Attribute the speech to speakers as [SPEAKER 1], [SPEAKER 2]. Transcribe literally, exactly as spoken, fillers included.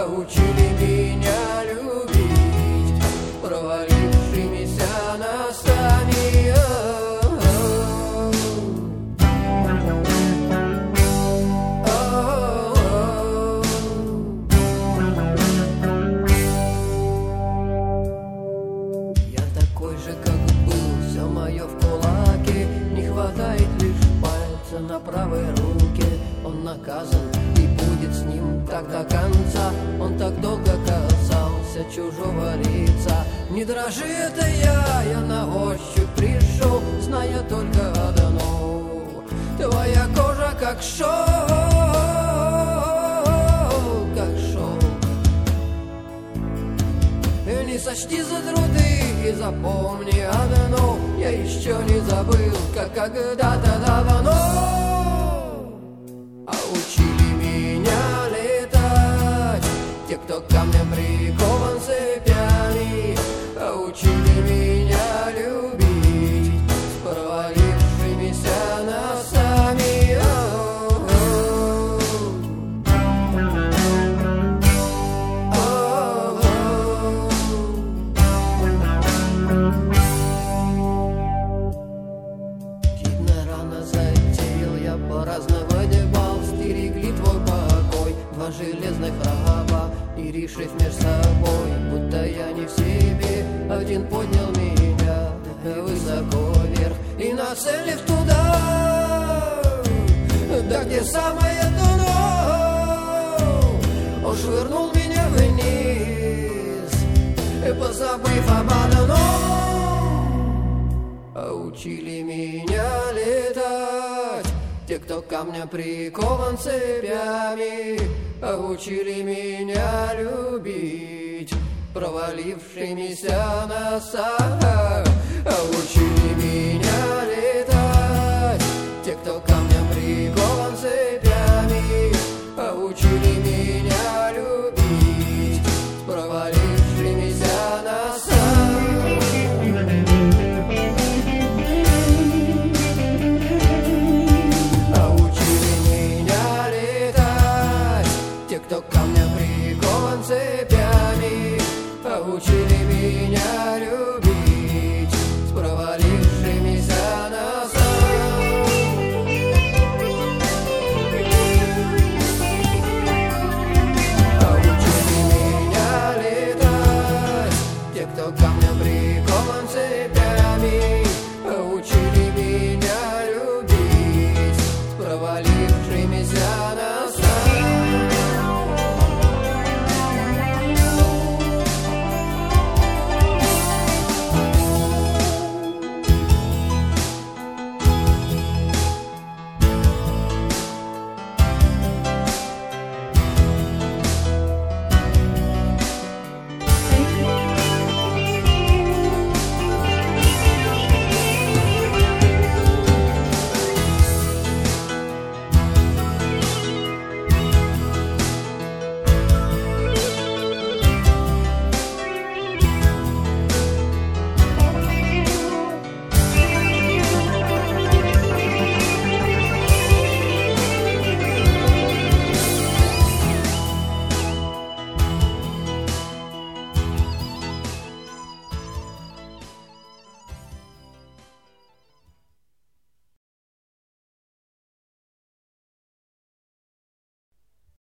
[SPEAKER 1] учили меня любить провалившимися носами. Я такой же, как был, все мое в кулаке, не хватает лишь пальца на правой руке. Он наказан и будет с ним так до конца. Он так долго касался чужого лица. Не дрожи, это я, я на ощупь пришел, зная только одно: твоя кожа как шелк, как шелк. Не сочти за труды и запомни одно: я еще не забыл, как когда-то давно а учили меня летать те, кто камнем прикован цепями, а учили меня любить с провалившимися носами. Видно, рано затеял я праздновать бал, стерегли твой покой два железных раба, и решив меж собой, будто я не в себе, один поднял меня высоко вверх и нацелив туда, да где самое дно, он швырнул меня вниз, позабыв об одном. А учили меня летать те, кто камня прикован цепями, а учили меня любить провалившимися носами. А учили меня летать те, кто камнем прикован цепями, а учили меня любить провалившимися носами. А учили меня летать те, кто камнем прикован цепями, а учили меня любить